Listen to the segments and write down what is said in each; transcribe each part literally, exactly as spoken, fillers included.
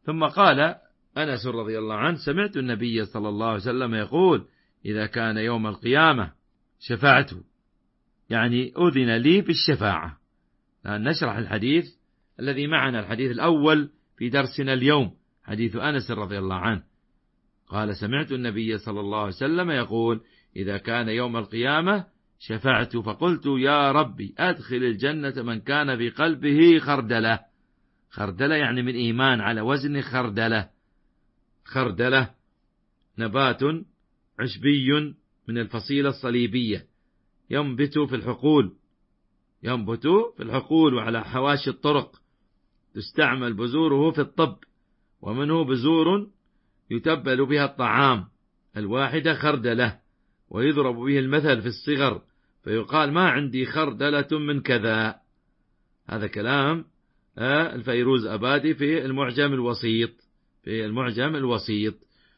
ثم قال أنس رضي الله عنه: سمعت النبي صلى الله عليه وسلم يقول: إذا كان يوم القيامة شفعت، يعني أذن لي بالشفاعة. نشرح الحديث الذي معنا، الحديث الأول في درسنا اليوم، حديث أنس رضي الله عنه قال: سمعت النبي صلى الله عليه وسلم يقول: إذا كان يوم القيامة شفعت فقلت: يا ربي أدخل الجنة من كان في قلبه خردلة. خردلة يعني من إيمان، على وزن خردلة. خردلة نبات عشبي من الفصيلة الصليبية، ينبت في الحقول ينبت في الحقول وعلى حواشي الطرق، تستعمل بذوره في الطب، ومنه بذور يتبل بها الطعام، الواحدة خردلة، ويضرب به المثل في الصغر، فيقال: ما عندي خردلة من كذا. هذا كلام الفيروز أبادي في المعجم الوسيط في المعجم الوسيط.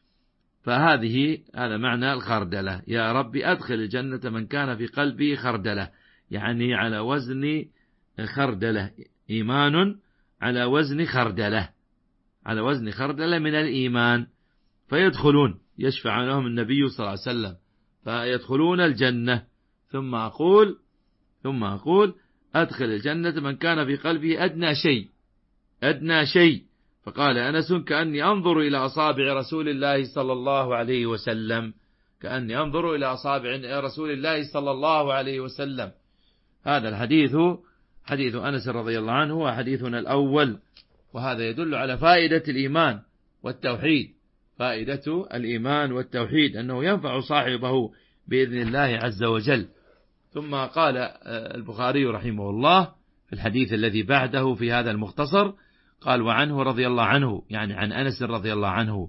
فهذه هذا معنى الخردلة: يا رب أدخل الجنة من كان في قلبه خردلة، يعني على وزن خردلة، إيمان على وزن خردلة، على وزن خردلة من الإيمان، فيدخلون، يشفع لهم النبي صلى الله عليه وسلم فيدخلون الجنة. ثم أقول ثم أقول أدخل الجنة من كان في قلبه أدنى شيء أدنى شيء فقال أنس: كأني أنظر إلى أصابع رسول الله صلى الله عليه وسلم كأني أنظر إلى أصابع رسول الله صلى الله عليه وسلم. هذا الحديث حديث أنس رضي الله عنه هو حديثنا الأول، وهذا يدل على فائدة الإيمان والتوحيد، فائدة الإيمان والتوحيد أنه ينفع صاحبه بإذن الله عز وجل. ثم قال البخاري رحمه الله في الحديث الذي بعده في هذا المختصر، قال: وعنه رضي الله عنه، يعني عن أنس رضي الله عنه،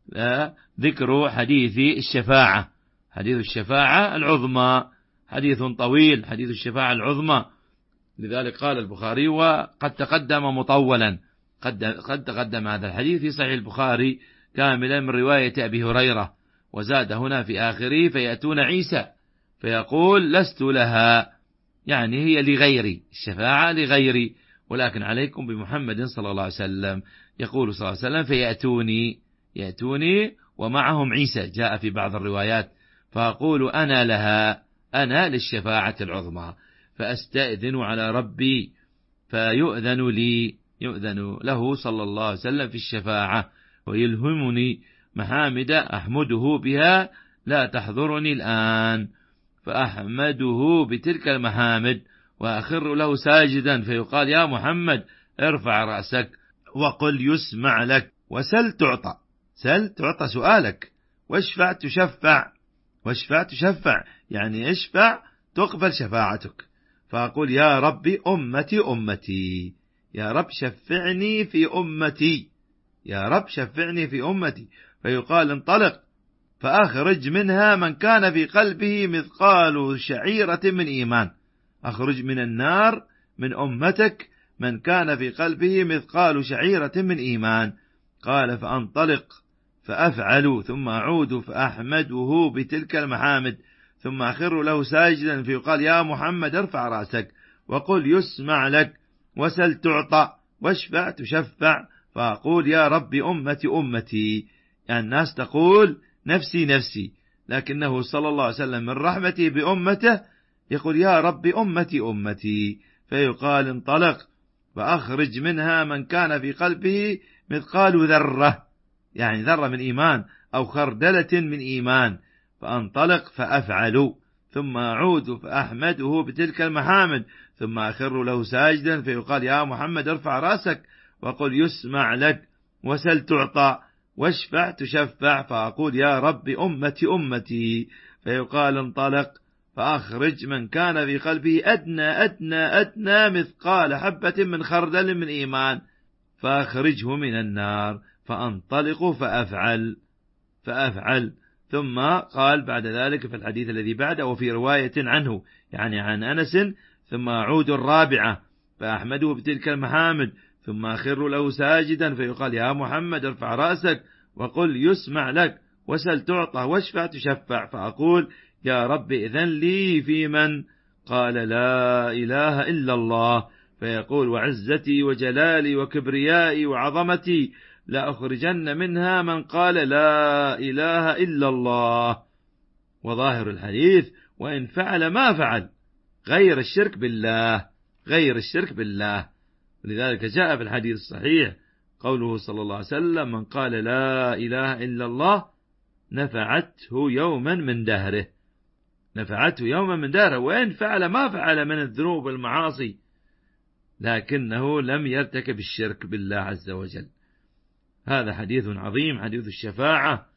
ذكر حديث الشفاعة، حديث الشفاعة العظمى، حديث طويل، حديث الشفاعة العظمى. لذلك قال البخاري: وقد تقدم مطولا، قد قد تقدم هذا الحديث في صحيح البخاري كاملا من رواية أبي هريرة، وزاد هنا في آخره: فيأتون عيسى فيقول: لست لها، يعني هي لغيري، الشفاعة لغيري، ولكن عليكم بمحمد صلى الله عليه وسلم. يقول صلى الله عليه وسلم: فيأتوني يأتوني ومعهم عيسى، جاء في بعض الروايات، فأقول: أنا لها، أنا للشفاعة العظمى، فأستأذن على ربي فيؤذن لي، يؤذن له صلى الله عليه وسلم في الشفاعة، ويلهمني محامد أحمده بها لا تحضرني الآن، فأحمده بتلك المحامد، وأخر له ساجدا، فيقال: يا محمد ارفع رأسك وقل يسمع لك، وسل تعطى، سل تعطى سؤالك، واشفع تشفع، واشفع تشفع، يعني اشفع تقبل شفاعتك. فأقول: يا ربي أمتي أمتي، يا رب شفعني في أمتي، يا رب شفعني في أمتي. فيقال: انطلق فأخرج منها من كان في قلبه مثقال شعيرة من إيمان، أخرج من النار من أمتك من كان في قلبه مثقال شعيرة من إيمان. قال: فأنطلق فأفعل، ثم أعود فأحمده بتلك المحامد، ثم أخر له ساجدا، فيقال: يا محمد ارفع رأسك وقل يسمع لك، وسل تعطى، واشفع تشفع. فأقول: يا ربي أمتي أمتي، يعني الناس تقول نفسي نفسي، لكنه صلى الله عليه وسلم من رحمته بأمته يقول: يا ربي أمتي أمتي. فيقال: انطلق فأخرج منها من كان في قلبه مثقال ذرة، يعني ذرة من إيمان، أو خردلة من إيمان. فأنطلق فأفعل، ثم أعود فأحمده بتلك المحامد، ثم أخر له ساجدا، فيقال: يا محمد ارفع رأسك وقل يسمع لك، وسل تعطى، واشفع تشفع. فأقول: يا رب أمتي أمتي. فيقال: انطلق فأخرج من كان في قلبه أدنى أدنى أدنى مثقال حبة من خردل من إيمان، فأخرجه من النار. فأنطلق فأفعل فأفعل ثم قال بعد ذلك في الحديث الذي بعده، وفي رواية عنه يعني عن أنس: ثم أعود الرابعة فأحمده بتلك المحامد، ثم أخر له ساجدا، فيقال: يا محمد ارفع رأسك وقل يسمع لك، وسل تعطى، واشفع تشفع. فأقول: يا رب إذن لي في من قال لا إله إلا الله. فيقول: وعزتي وجلالي وكبريائي وعظمتي لأخرجن منها من قال لا إله إلا الله. وظاهر الحديث وإن فعل ما فعل غير الشرك بالله، غير الشرك بالله. ولذلك جاء في الحديث الصحيح قوله صلى الله عليه وسلم: من قال لا إله إلا الله نفعته يوما من دهره، نفعته يوما من دهره، وإن فعل ما فعل من الذنوب والمعاصي لكنه لم يرتكب الشرك بالله عز وجل. هذا حديث عظيم، حديث الشفاعة،